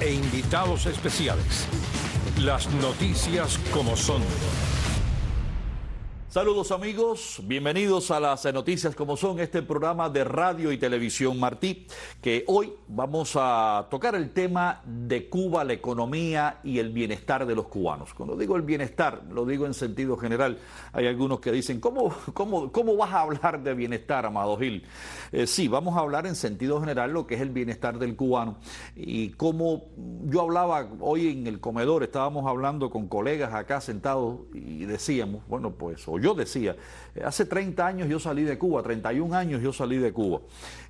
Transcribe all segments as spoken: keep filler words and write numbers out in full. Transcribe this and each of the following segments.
e invitados especiales. Las noticias como son. Saludos amigos, bienvenidos a las noticias como son, este programa de radio y televisión Martí, que hoy vamos a tocar el tema de Cuba, la economía y el bienestar de los cubanos. Cuando digo el bienestar, lo digo en sentido general. Hay algunos que dicen, ¿cómo, cómo, cómo vas a hablar de bienestar, Amado Gil? Eh, sí, vamos a hablar en sentido general lo que es el bienestar del cubano. Y como yo hablaba hoy en el comedor, estábamos hablando con colegas acá sentados y decíamos, bueno, pues hoy yo decía, hace treinta años yo salí de Cuba, treinta y un años yo salí de Cuba.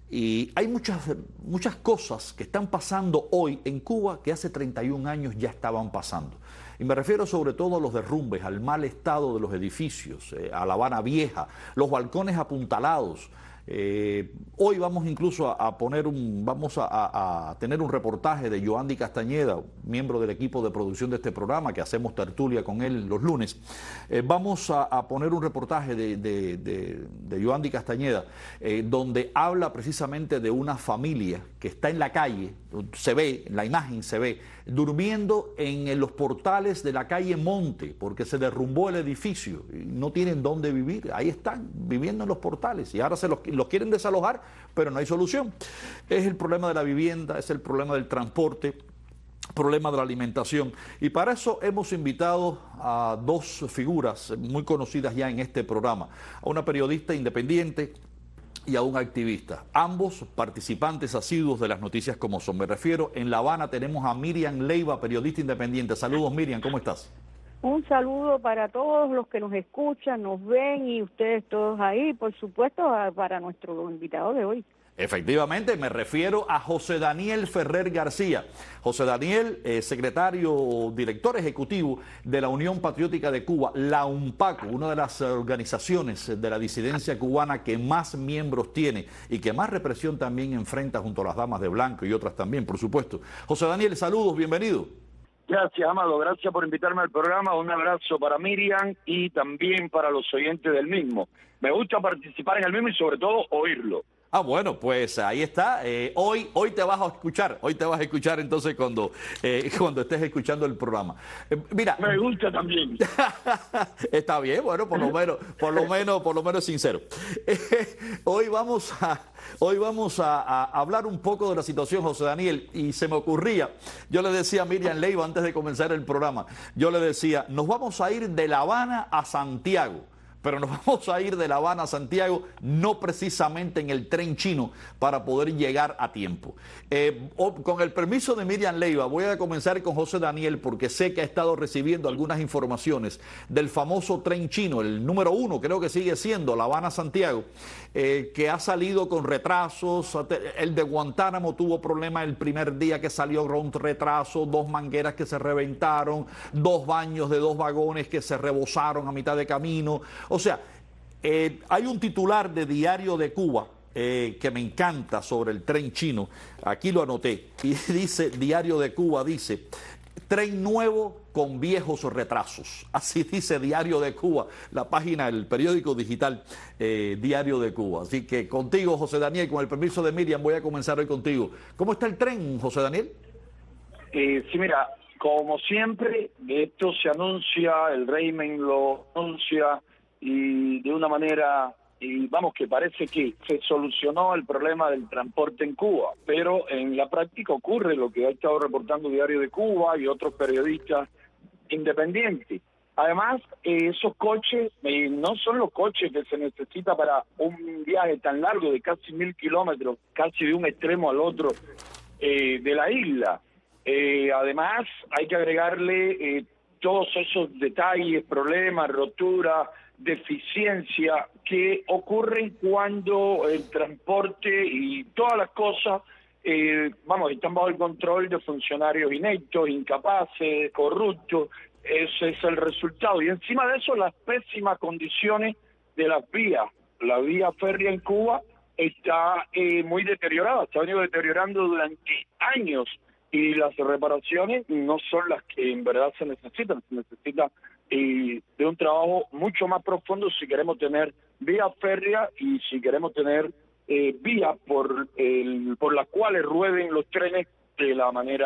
Y hay muchas, muchas cosas que están pasando hoy en Cuba que hace treinta y un años ya estaban pasando. Y me refiero sobre todo a los derrumbes, al mal estado de los edificios, eh, a La Habana Vieja, los balcones apuntalados. Eh, hoy vamos incluso a, a poner un, vamos a, a, a tener un reportaje de Yoandi Castañeda, miembro del equipo de producción de este programa, que hacemos tertulia con él los lunes. Eh, vamos a, a poner un reportaje de, de, de, de Yoandi Castañeda, eh, donde habla precisamente de una familia que está en la calle, se ve, en la imagen se ve, durmiendo en, en los portales de la calle Monte, porque se derrumbó el edificio, y no tienen dónde vivir, ahí están, viviendo en los portales, y ahora se los los quieren desalojar, pero no hay solución. Es el problema de la vivienda, es el problema del transporte, problema de la alimentación. Y para eso hemos invitado a dos figuras muy conocidas ya en este programa, a una periodista independiente y a un activista, ambos participantes asiduos de las noticias como son. Me refiero, en La Habana tenemos a Miriam Leiva, periodista independiente. Saludos, Miriam, ¿cómo estás? Un saludo para todos los que nos escuchan, nos ven y ustedes todos ahí, por supuesto, para nuestro invitado de hoy. Efectivamente, me refiero a José Daniel Ferrer García. José Daniel, eh, secretario, director ejecutivo de la Unión Patriótica de Cuba, la UNPACU, una de las organizaciones de la disidencia cubana que más miembros tiene y que más represión también enfrenta junto a las damas de blanco y otras también, por supuesto. José Daniel, saludos, bienvenido. Gracias, Amado, gracias por invitarme al programa, un abrazo para Miriam y también para los oyentes del mismo. Me gusta participar en el mismo y sobre todo oírlo. Ah, bueno, pues ahí está. Eh, hoy, hoy te vas a escuchar, hoy te vas a escuchar entonces cuando, eh, cuando estés escuchando el programa. Eh, mira. Me gusta también. Está bien, bueno, por lo menos, por lo menos, por lo menos sincero. Eh, hoy vamos a, hoy vamos a, a hablar un poco de la situación, José Daniel, y se me ocurría, yo le decía a Miriam Leiva antes de comenzar el programa, yo le decía, nos vamos a ir de La Habana a Santiago. Pero nos vamos a ir de La Habana a Santiago, no precisamente en el tren chino, para poder llegar a tiempo. Eh, con el permiso de Miriam Leiva, voy a comenzar con José Daniel, porque sé que ha estado recibiendo algunas informaciones del famoso tren chino, el número uno, creo que sigue siendo, La Habana a Santiago, eh, que ha salido con retrasos. El de Guantánamo tuvo problemas el primer día que salió con retraso, dos mangueras que se reventaron, dos baños de dos vagones que se rebosaron a mitad de camino. O sea, eh, hay un titular de Diario de Cuba eh, que me encanta sobre el tren chino. Aquí lo anoté. Y dice, Diario de Cuba dice, tren nuevo con viejos retrasos. Así dice Diario de Cuba, la página del periódico digital eh, Diario de Cuba. Así que contigo, José Daniel, con el permiso de Miriam, voy a comenzar hoy contigo. ¿Cómo está el tren, José Daniel? Eh, sí, mira, como siempre, esto se anuncia, el régimen lo anuncia, y de una manera, y vamos, que parece que se solucionó el problema del transporte en Cuba, pero en la práctica ocurre lo que ha estado reportando Diario de Cuba y otros periodistas independientes. Además, eh, esos coches eh, no son los coches que se necesita para un viaje tan largo de casi mil kilómetros, casi de un extremo al otro eh, de la isla. Eh, además, hay que agregarle eh, todos esos detalles, problemas, roturas, deficiencia que ocurren cuando el transporte y todas las cosas, eh, vamos, están bajo el control de funcionarios ineptos, incapaces, corruptos. Ese es el resultado. Y encima de eso, las pésimas condiciones de las vías. La vía férrea en Cuba está eh, muy deteriorada, se ha venido deteriorando durante años, y las reparaciones no son las que en verdad se necesitan. Se necesita eh, de un trabajo mucho más profundo si queremos tener vía férrea y si queremos tener eh, vías por, el, por las cuales rueden los trenes de la manera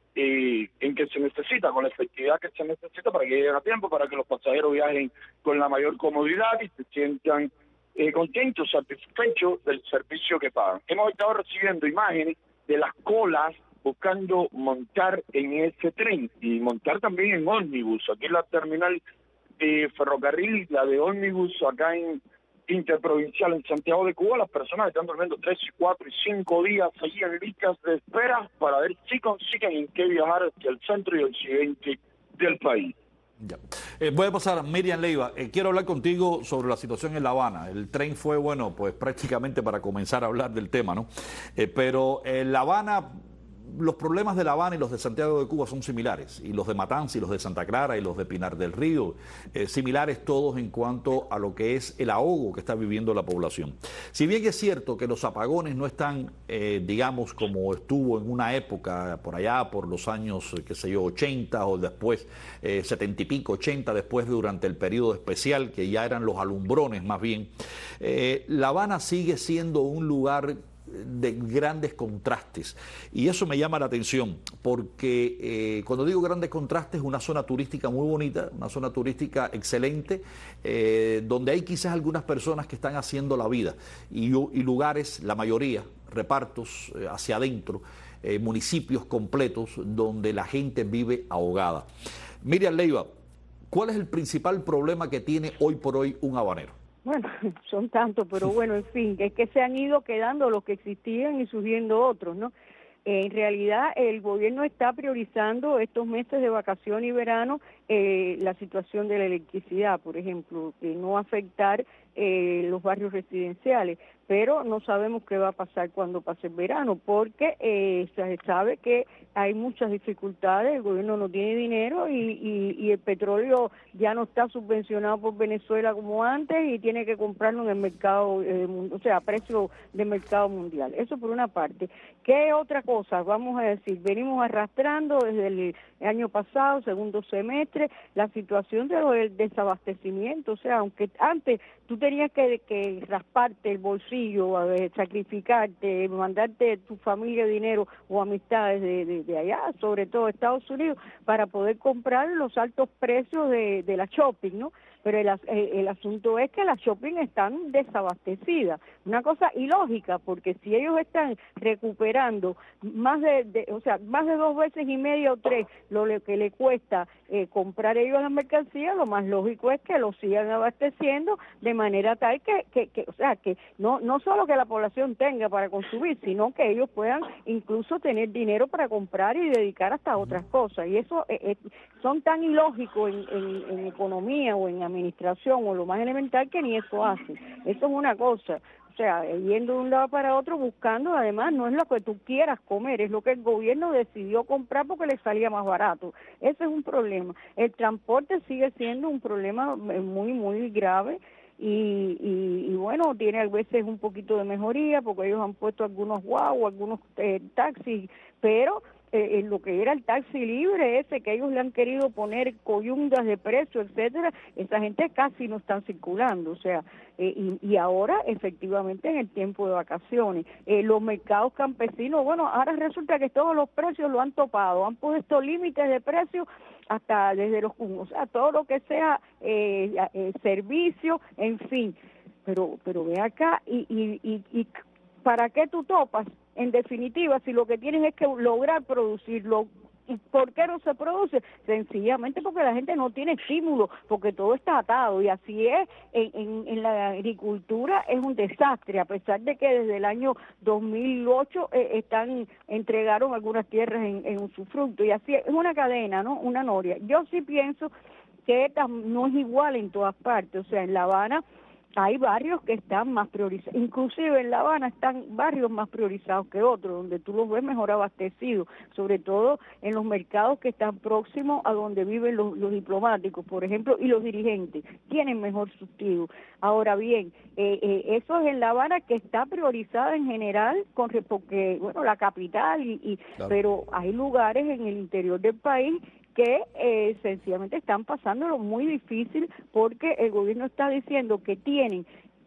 eh, en que se necesita, con la efectividad que se necesita para que lleguen a tiempo, para que los pasajeros viajen con la mayor comodidad y se sientan eh, contentos, satisfechos del servicio que pagan. Hemos estado recibiendo imágenes de las colas buscando montar en ese tren y montar también en ómnibus. Aquí en la terminal de ferrocarril, la de ómnibus acá en Interprovincial en Santiago de Cuba, las personas están durmiendo tres, cuatro y cinco días allí en listas de espera para ver si consiguen en qué viajar hacia el centro y occidente del país. Ya. Eh, voy a pasar a Miriam Leiva. Eh, quiero hablar contigo sobre la situación en La Habana. El tren fue, bueno, pues prácticamente para comenzar a hablar del tema, ¿no? Eh, pero en La Habana, los problemas de La Habana y los de Santiago de Cuba son similares, y los de Matanzas y los de Santa Clara y los de Pinar del Río, eh, similares todos en cuanto a lo que es el ahogo que está viviendo la población. Si bien es cierto que los apagones no están, eh, digamos, como estuvo en una época por allá, por los años, qué sé yo, ochenta o después, eh, setenta y pico, ochenta, después durante el periodo especial, que ya eran los alumbrones más bien, eh, La Habana sigue siendo un lugar de grandes contrastes, y eso me llama la atención porque eh, cuando digo grandes contrastes, una zona turística muy bonita, una zona turística excelente, eh, donde hay quizás algunas personas que están haciendo la vida, y, y lugares, la mayoría, repartos eh, hacia adentro, eh, municipios completos donde la gente vive ahogada. Miriam Leiva, ¿cuál es el principal problema que tiene hoy por hoy un habanero? Bueno, son tantos, pero bueno, en fin, es que se han ido quedando los que existían y surgiendo otros, ¿no? Eh, en realidad, el gobierno está priorizando estos meses de vacación y verano eh, la situación de la electricidad, por ejemplo, que no afectar eh, los barrios residenciales, pero no sabemos qué va a pasar cuando pase el verano, porque eh, se sabe que hay muchas dificultades, el gobierno no tiene dinero y, y, y el petróleo ya no está subvencionado por Venezuela como antes y tiene que comprarlo en el mercado, eh, o sea, a precio de mercado mundial. Eso por una parte. ¿Qué otra cosa? Vamos a decir, venimos arrastrando desde el año pasado, segundo semestre, la situación del desabastecimiento, o sea, aunque antes tú tenías que, que rasparte el bolsillo, a ver, sacrificarte, mandarte tu familia dinero o amistades de, de, de allá, sobre todo Estados Unidos, para poder comprar los altos precios de, de la shopping, ¿no? Pero el, el, el asunto es que las shopping están desabastecidas, una cosa ilógica, porque si ellos están recuperando más de, de o sea, más de dos veces y media o tres lo que le cuesta eh, comprar ellos las mercancías, lo más lógico es que lo sigan abasteciendo de manera tal que, que, que o sea, que no, no solo que la población tenga para consumir, sino que ellos puedan incluso tener dinero para comprar y dedicar hasta otras cosas, y eso eh, eh, son tan ilógicos en, en, en economía o en administración o lo más elemental que ni eso hacen. Eso es una cosa, o sea, yendo de un lado para otro buscando, además no es lo que tú quieras comer, es lo que el gobierno decidió comprar porque le salía más barato. Ese es un problema. El transporte sigue siendo un problema muy, muy grave. Y, y, y bueno, tiene a veces un poquito de mejoría porque ellos han puesto algunos guau, algunos eh, taxis, pero eh, en lo que era el taxi libre ese que ellos le han querido poner coyundas de precio, etcétera, esa gente casi no están circulando, o sea, eh, y, y ahora efectivamente en el tiempo de vacaciones, eh, los mercados campesinos, bueno, ahora resulta que todos los precios lo han topado, han puesto límites de precios hasta desde los, o sea, todo lo que sea eh, eh, servicio, en fin, pero pero ve acá y, y, y, y ¿para qué tú topas? En definitiva, si lo que tienes es que lograr producirlo, ¿y por qué no se produce? Sencillamente porque la gente no tiene estímulo, porque todo está atado, y así es, en, en, en la agricultura es un desastre, a pesar de que desde el año dos mil ocho eh, están entregaron algunas tierras en, en usufructo, y así es, es una cadena, ¿no? Una noria. Yo sí pienso que no es igual en todas partes, o sea, en La Habana hay barrios que están más priorizados, inclusive en La Habana están barrios más priorizados que otros, donde tú los ves mejor abastecidos, sobre todo en los mercados que están próximos a donde viven los, los diplomáticos, por ejemplo, y los dirigentes, tienen mejor surtido. Ahora bien, eh, eh, eso es en La Habana, que está priorizada en general, con porque, bueno, la capital, y, y claro. Pero hay lugares en el interior del país que eh, sencillamente están pasándolo muy difícil porque el gobierno está diciendo que tienen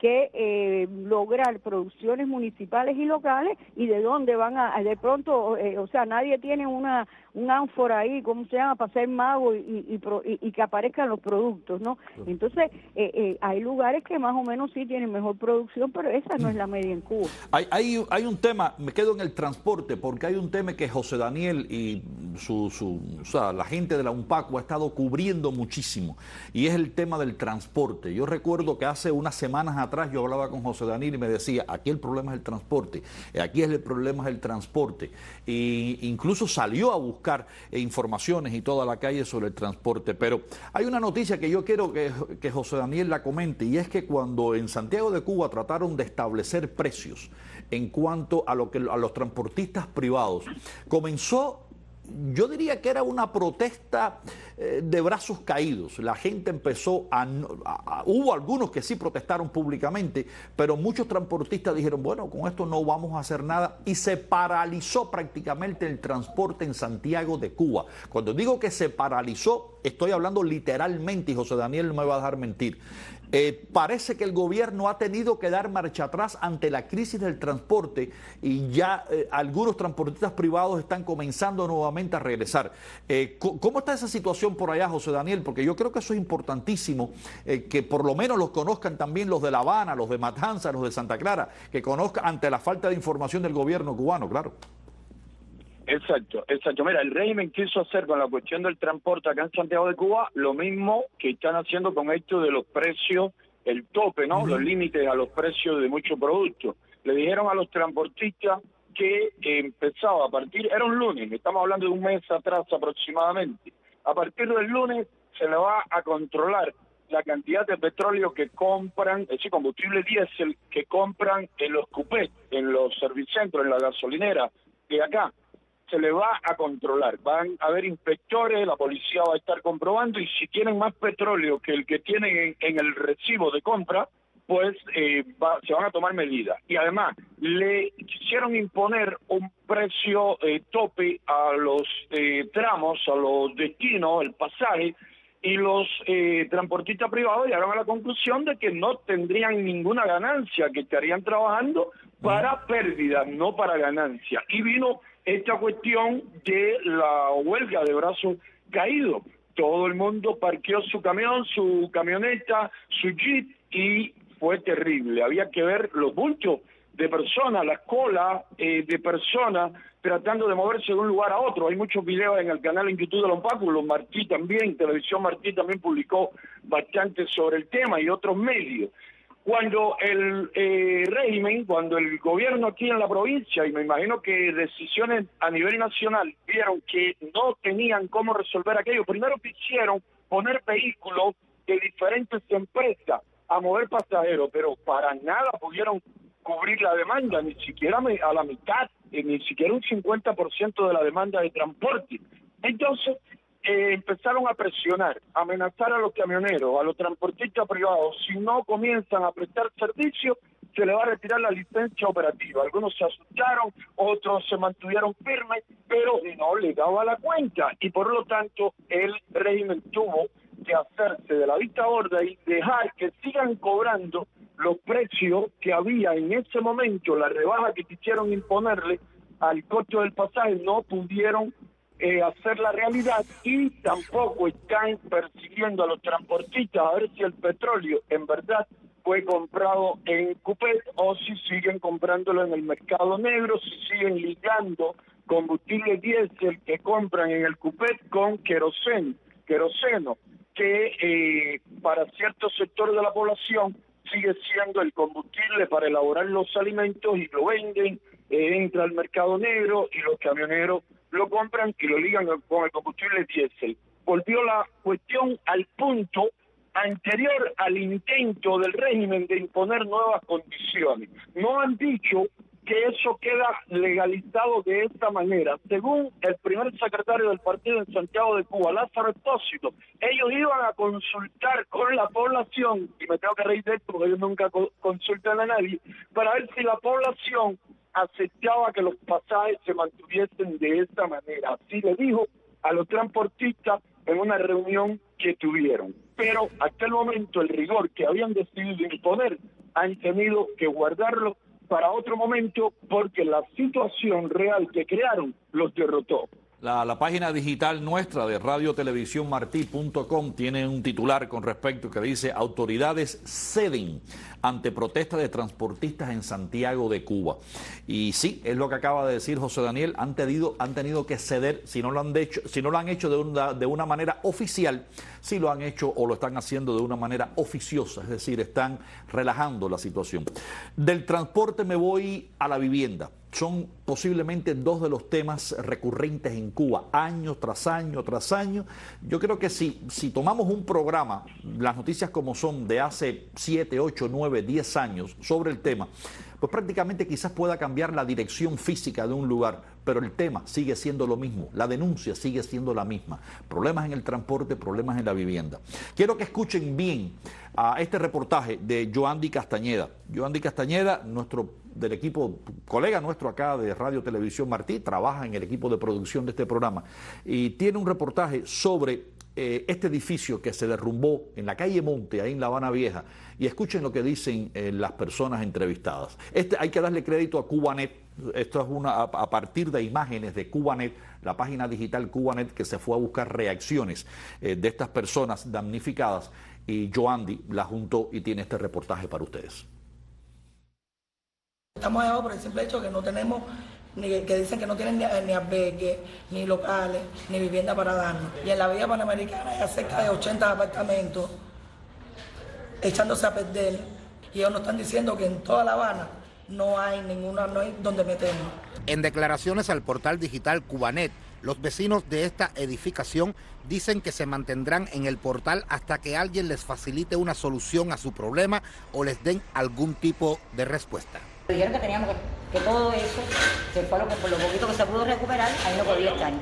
que eh, lograr producciones municipales y locales, y de dónde van a, de pronto, eh, o sea, nadie tiene una un ánfora ahí, ¿cómo se llama?, para ser mago y, y, y, y que aparezcan los productos, ¿no? Entonces, eh, eh, hay lugares que más o menos sí tienen mejor producción, pero esa no es la media en Cuba. Hay, hay, hay un tema, me quedo en el transporte, porque hay un tema que José Daniel y su, su, o sea, la gente de la UNPACO ha estado cubriendo muchísimo, y es el tema del transporte. Yo recuerdo que hace unas semanas atrás yo hablaba con José Daniel y me decía, aquí el problema es el transporte, aquí el problema es el transporte, e incluso salió a buscar informaciones y toda la calle sobre el transporte. Pero hay una noticia que yo quiero que, que José Daniel la comente, y es que cuando en Santiago de Cuba trataron de establecer precios en cuanto a, lo que, a los transportistas privados, comenzó, yo diría que era una protesta eh, de brazos caídos. La gente empezó a, a, a... Hubo algunos que sí protestaron públicamente, pero muchos transportistas dijeron, bueno, con esto no vamos a hacer nada, y se paralizó prácticamente el transporte en Santiago de Cuba. Cuando digo que se paralizó, estoy hablando literalmente, y José Daniel no me va a dejar mentir. Eh, parece que el gobierno ha tenido que dar marcha atrás ante la crisis del transporte, y ya eh, algunos transportistas privados están comenzando nuevamente a regresar. Eh, ¿Cómo está esa situación por allá, José Daniel? Porque yo creo que eso es importantísimo, eh, que por lo menos los conozcan también los de La Habana, los de Matanzas, los de Santa Clara, que conozcan ante la falta de información del gobierno cubano, claro. Exacto, exacto. Mira, el régimen quiso hacer con la cuestión del transporte acá en Santiago de Cuba lo mismo que están haciendo con esto de los precios, el tope, ¿no? Uh-huh. Los límites a los precios de muchos productos. Le dijeron a los transportistas que eh, empezaba a partir, era un lunes, estamos hablando de un mes atrás aproximadamente, a partir del lunes se le va a controlar la cantidad de petróleo que compran, es decir, combustible diésel que compran en los cupés, en los servicentros, en la gasolinera de acá. Se le va a controlar, van a haber inspectores, la policía va a estar comprobando, y si tienen más petróleo que el que tienen en, en el recibo de compra, pues eh, va, se van a tomar medidas. Y además, le quisieron imponer un precio eh, tope a los eh, tramos, a los destinos, el pasaje, y los eh, transportistas privados llegaron a la conclusión de que no tendrían ninguna ganancia, que estarían trabajando para pérdidas, no para ganancia. Y vino esta cuestión de la huelga de brazos caídos. Todo el mundo parqueó su camión, su camioneta, su jeep, y fue terrible. Había que ver los bultos de personas, las colas eh, de personas tratando de moverse de un lugar a otro. Hay muchos videos en el canal en YouTube de los UNPACO, los Martí también, Televisión Martí también publicó bastante sobre el tema, y otros medios. Cuando el eh, régimen, cuando el gobierno aquí en la provincia, y me imagino que decisiones a nivel nacional, vieron que no tenían cómo resolver aquello, primero quisieron poner vehículos de diferentes empresas a mover pasajeros, pero para nada pudieron cubrir la demanda, ni siquiera a la mitad, eh, ni siquiera un cincuenta por ciento de la demanda de transporte. Entonces, Eh, empezaron a presionar, a amenazar a los camioneros, a los transportistas privados. Si no comienzan a prestar servicio, se le va a retirar la licencia operativa. Algunos se asustaron, otros se mantuvieron firmes, pero no le daba la cuenta, y por lo tanto el régimen tuvo que hacerse de la vista gorda y dejar que sigan cobrando los precios que había en ese momento. La rebaja que quisieron imponerle al costo del pasaje no pudieron Eh, hacer la realidad, y tampoco están persiguiendo a los transportistas a ver si el petróleo en verdad fue comprado en cupé o si siguen comprándolo en el mercado negro, si siguen ligando combustible diésel que compran en el cupé con queroseno, queroseno que eh, para ciertos sectores de la población sigue siendo el combustible para elaborar los alimentos, y lo venden, eh, entra al mercado negro, y los camioneros lo compran y lo ligan con el combustible diésel. Volvió la cuestión al punto anterior al intento del régimen de imponer nuevas condiciones. No han dicho que eso queda legalizado de esta manera. Según el primer secretario del partido en Santiago de Cuba, Lázaro Espósito, ellos iban a consultar con la población, y me tengo que reír de esto porque ellos nunca co- consultan a nadie, para ver si la población aceptaba que los pasajes se mantuviesen de esta manera. Así le dijo a los transportistas en una reunión que tuvieron. Pero hasta el momento el rigor que habían decidido imponer han tenido que guardarlo para otro momento porque la situación real que crearon los derrotó. La, la página digital nuestra de radio televisión martí punto com tiene un titular con respecto que dice: autoridades ceden ante protesta de transportistas en Santiago de Cuba. Y sí, es lo que acaba de decir José Daniel, han tenido, han tenido que ceder, si no lo han hecho, si no lo han hecho de una, de una manera oficial, sí lo han hecho o lo están haciendo de una manera oficiosa, es decir, están relajando la situación. Del transporte me voy a la vivienda. Son posiblemente dos de los temas recurrentes en Cuba, año tras año tras año. Yo creo que si, si tomamos un programa, las noticias como son de hace siete, ocho, nueve, diez años sobre el tema, pues prácticamente quizás pueda cambiar la dirección física de un lugar, pero el tema sigue siendo lo mismo, la denuncia sigue siendo la misma. Problemas en el transporte, problemas en la vivienda. Quiero que escuchen bien a este reportaje de Yoandi Castañeda. Yoandi Castañeda, nuestro del equipo, colega nuestro acá de Radio Televisión Martí, trabaja en el equipo de producción de este programa y tiene un reportaje sobre eh, este edificio que se derrumbó en la calle Monte, ahí en La Habana Vieja, y escuchen lo que dicen eh, las personas entrevistadas. Este, hay que darle crédito a Cubanet, esto es una, a, a partir de imágenes de Cubanet, la página digital Cubanet, que se fue a buscar reacciones eh, de estas personas damnificadas, y Yoandi la juntó y tiene este reportaje para ustedes. Estamos abajo por el simple hecho que no tenemos, ni, que dicen que no tienen ni, ni albergues, ni locales, ni vivienda para darnos. Y en la vía panamericana hay cerca de ochenta apartamentos echándose a perder. Y ellos nos están diciendo que en toda La Habana no hay ninguna, no hay donde meternos. En declaraciones al portal digital Cubanet, los vecinos de esta edificación dicen que se mantendrán en el portal hasta que alguien les facilite una solución a su problema o les den algún tipo de respuesta. Dijeron que teníamos que, que todo eso, que fue lo que por lo poquito que se pudo recuperar, ahí no podía estar.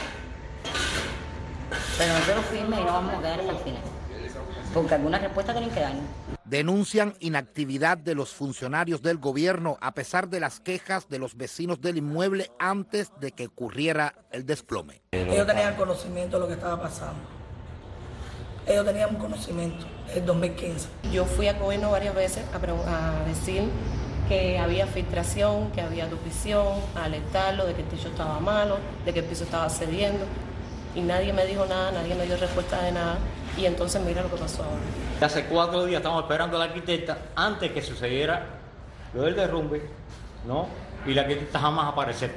Pero nosotros firmes y no vamos a quedar hasta el final, porque alguna respuesta tienen que darnos. Denuncian inactividad de los funcionarios del gobierno a pesar de las quejas de los vecinos del inmueble antes de que ocurriera el desplome. Ellos tenían conocimiento de lo que estaba pasando. Ellos tenían un conocimiento en dos mil quince. Yo fui al gobierno varias veces a, a decir que había filtración, que había duplición, a alertarlo de que el techo estaba malo, de que el piso estaba cediendo, y nadie me dijo nada, nadie me dio respuesta de nada, y entonces mira lo que pasó ahora. Hace cuatro días estamos esperando a la arquitecta antes que sucediera lo del derrumbe, ¿no? Y la arquitecta jamás apareció.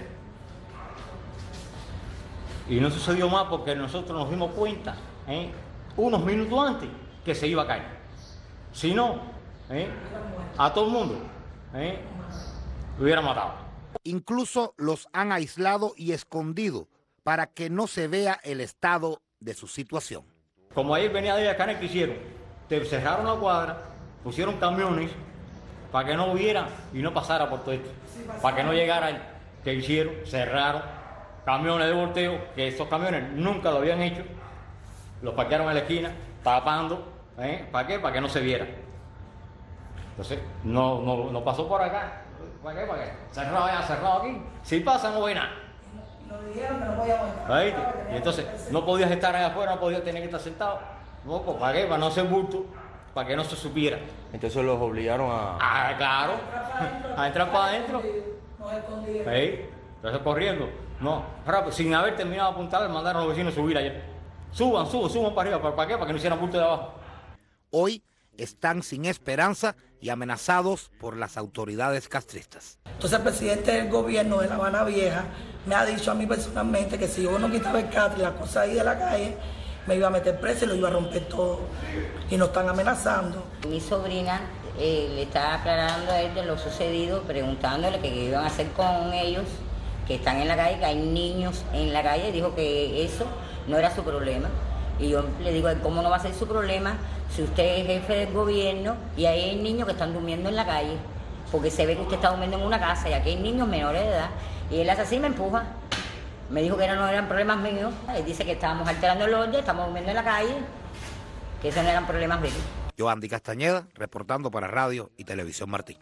Y no sucedió más porque nosotros nos dimos cuenta, ¿eh? unos minutos antes, que se iba a caer. Si no, ¿eh? a todo el mundo ¿eh? lo hubiera matado. Incluso los han aislado y escondido para que no se vea el estado de su situación. Como ayer venía de acá, ¿qué hicieron? Te cerraron la cuadra, pusieron camiones para que no hubiera y no pasara por todo esto, para que no llegara ahí. ¿Qué hicieron? Cerraron camiones de volteo, que esos camiones nunca lo habían hecho, los parquearon en la esquina, tapando, ¿eh? ¿Para qué? Para que no se viera. Entonces, no, no, no pasó por acá. ¿Para qué? ¿Para qué? Cerrado allá, cerrado aquí. Si pasa, no ve nada. Nos dijeron que no podíamos estar. ¿Ahí? Y entonces, no podías estar allá afuera, no podías tener que estar sentado. No, pues ¿para qué? Para no hacer bulto, para que no se supiera. Entonces los obligaron a... Ah, claro, a entrar para adentro. Nos escondieron. Ahí, entonces corriendo. No, rápido, sin haber terminado de apuntar, mandaron a los vecinos a subir ayer. Suban, suban, suban para arriba. ¿Para qué? Para que no hicieran bulto de abajo. Hoy están sin esperanza y amenazados por las autoridades castristas. Entonces el presidente del gobierno de La Habana Vieja me ha dicho a mí personalmente que si yo no quitaba el catre y las cosas ahí de la calle, me iba a meter preso y lo iba a romper todo. Y nos están amenazando. Mi sobrina eh, le está aclarando a él de lo sucedido, preguntándole qué iban a hacer con ellos, que están en la calle, que hay niños en la calle. Dijo que eso no era su problema. Y yo le digo, ¿cómo no va a ser su problema si usted es jefe del gobierno y ahí hay niños que están durmiendo en la calle? Porque se ve que usted está durmiendo en una casa y aquí hay niños menores de edad. Y él hace así, me empuja. Me dijo que no eran problemas míos. Él dice que estábamos alterando el orden, estamos durmiendo en la calle, que esos no eran problemas míos. Yoandi Castañeda, reportando para Radio y Televisión Martí.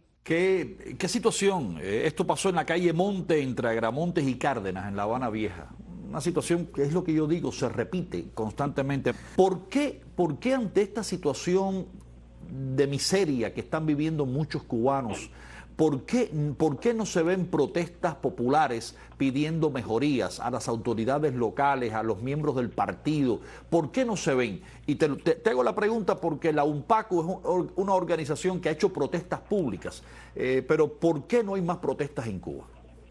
¿Qué, qué situación? Eh, esto pasó en la calle Monte, entre Agramontes y Cárdenas, en La Habana Vieja. Una situación que es lo que yo digo, se repite constantemente. ¿Por qué, por qué ante esta situación de miseria que están viviendo muchos cubanos, ¿por qué, por qué no se ven protestas populares pidiendo mejorías a las autoridades locales, a los miembros del partido? ¿Por qué no se ven? Y te, te, te hago la pregunta porque la UNPACU es un, una organización que ha hecho protestas públicas, eh, pero ¿por qué no hay más protestas en Cuba?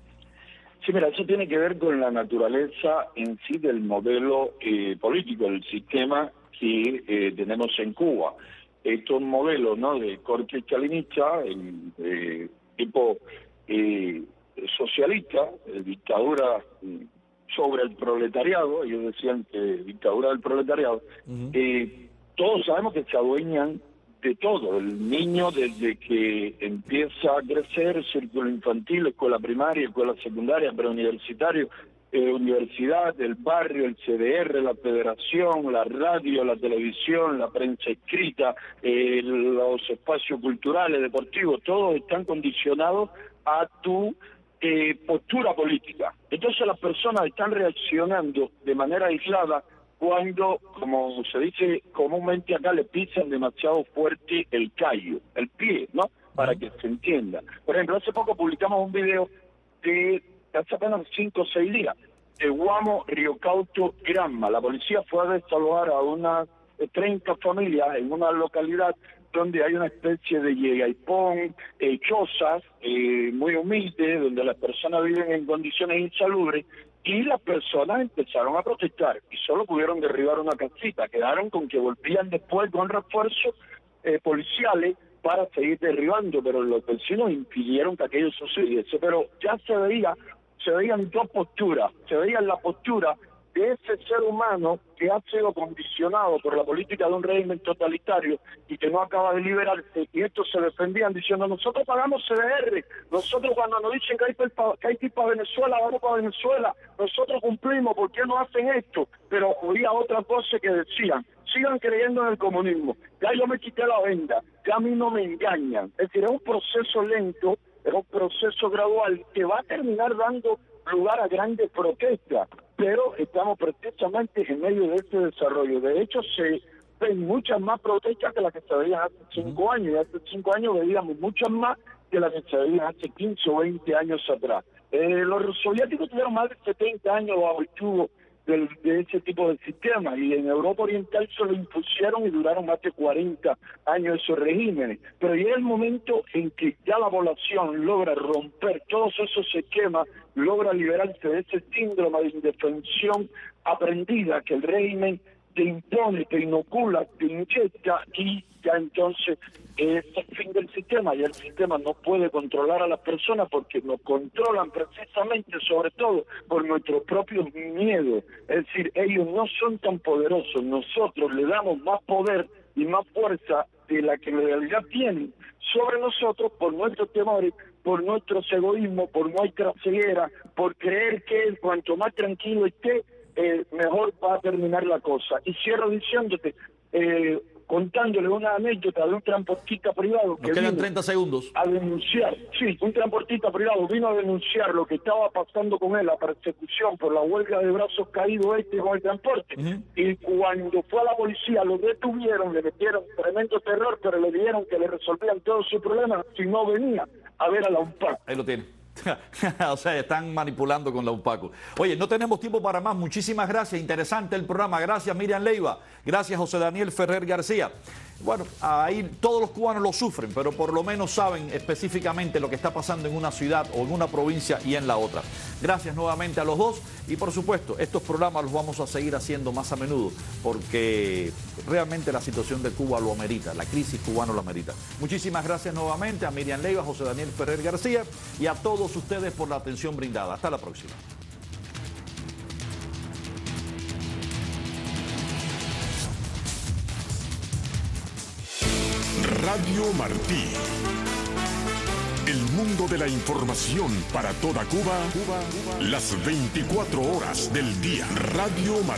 Sí, mira, eso tiene que ver con la naturaleza en sí del modelo eh, político, del sistema que eh, tenemos en Cuba. Esto es un modelo, ¿no?, de corte stalinista, el, eh, tipo eh, socialista, eh, dictadura eh, sobre el proletariado. Ellos decían que dictadura del proletariado. Uh-huh. eh, todos sabemos que se adueñan de todo. El niño, desde que empieza a crecer, círculo infantil, escuela primaria, escuela secundaria, preuniversitario, eh, universidad, el barrio, el C D R, la federación, la radio, la televisión, la prensa escrita, eh, los espacios culturales, deportivos, todos están condicionados a tu eh, postura política. Entonces las personas están reaccionando de manera aislada cuando, como se dice comúnmente acá, le pisan demasiado fuerte el callo, el pie, ¿no?, para que se entienda. Por ejemplo, hace poco publicamos un video de hace apenas cinco o seis días, de Guamo, Río Cauto, Granma. La policía fue a desalojar a unas treinta familias en una localidad donde hay una especie de llegaipón, eh, chozas eh, muy humildes, donde las personas viven en condiciones insalubres, y las personas empezaron a protestar y solo pudieron derribar una casita. Quedaron con que volvían después con refuerzos eh, policiales para seguir derribando, pero los vecinos impidieron que aquello sucediese. Pero ya se veía, se veían dos posturas, se veía la postura de ese ser humano que ha sido condicionado por la política de un régimen totalitario y que no acaba de liberarse, y estos se defendían diciendo: nosotros pagamos C D R, nosotros cuando nos dicen que hay, que hay que ir para Venezuela, vamos para Venezuela, nosotros cumplimos, ¿por qué no hacen esto? Pero oía otra cosa que decían: sigan creyendo en el comunismo, ya yo me quité la venda, ya a mí no me engañan. Es decir, es un proceso lento, es un proceso gradual que va a terminar dando lugar a grandes protestas, pero estamos precisamente en medio de este desarrollo. De hecho, se ven muchas más protestas que las que se veían hace cinco años, y hace cinco años veíamos muchas más que las que se veían hace quince o veinte años atrás. Eh, los soviéticos tuvieron más de setenta años bajo el yugo de, de ese tipo de sistema, y en Europa Oriental se lo impusieron y duraron más de cuarenta años esos regímenes. Pero llega el momento en que ya la población logra romper todos esos esquemas, logra liberarse de ese síndrome de indefensión aprendida que el régimen te impone, te inocula, te inyecta, y ya entonces es el fin del sistema. Y el sistema no puede controlar a las personas porque nos controlan precisamente, sobre todo, por nuestros propios miedos. Es decir, ellos no son tan poderosos, nosotros le damos más poder y más fuerza de la que en realidad tienen sobre nosotros por nuestros temores, por nuestros egoísmos, por nuestra ceguera, por creer que cuanto más tranquilo esté, eh, mejor va a terminar la cosa. Y cierro diciéndote, eh, contándole una anécdota de un transportista privado que Nos quedan vino treinta segundos. a denunciar, sí, un transportista privado vino a denunciar lo que estaba pasando con él, la persecución por la huelga de brazos caídos este con el transporte. Uh-huh. Y cuando fue a la policía, lo detuvieron, le metieron tremendo terror, pero le dijeron que le resolvían todos sus problemas si no venía a ver a la UNPACU. Ahí lo tiene. O sea, están manipulando con la UNPACU. Oye, no tenemos tiempo para más. Muchísimas gracias. Interesante el programa. Gracias, Miriam Leiva. Gracias, José Daniel Ferrer García. Bueno, ahí todos los cubanos lo sufren, pero por lo menos saben específicamente lo que está pasando en una ciudad o en una provincia y en la otra. Gracias nuevamente a los dos, y por supuesto, estos programas los vamos a seguir haciendo más a menudo porque realmente la situación de Cuba lo amerita, la crisis cubana lo amerita. Muchísimas gracias nuevamente a Miriam Leiva, José Daniel Ferrer García y a todos ustedes por la atención brindada. Hasta la próxima. Radio Martí. El mundo de la información para toda Cuba, Cuba, Cuba, las veinticuatro horas del día. Radio Martí.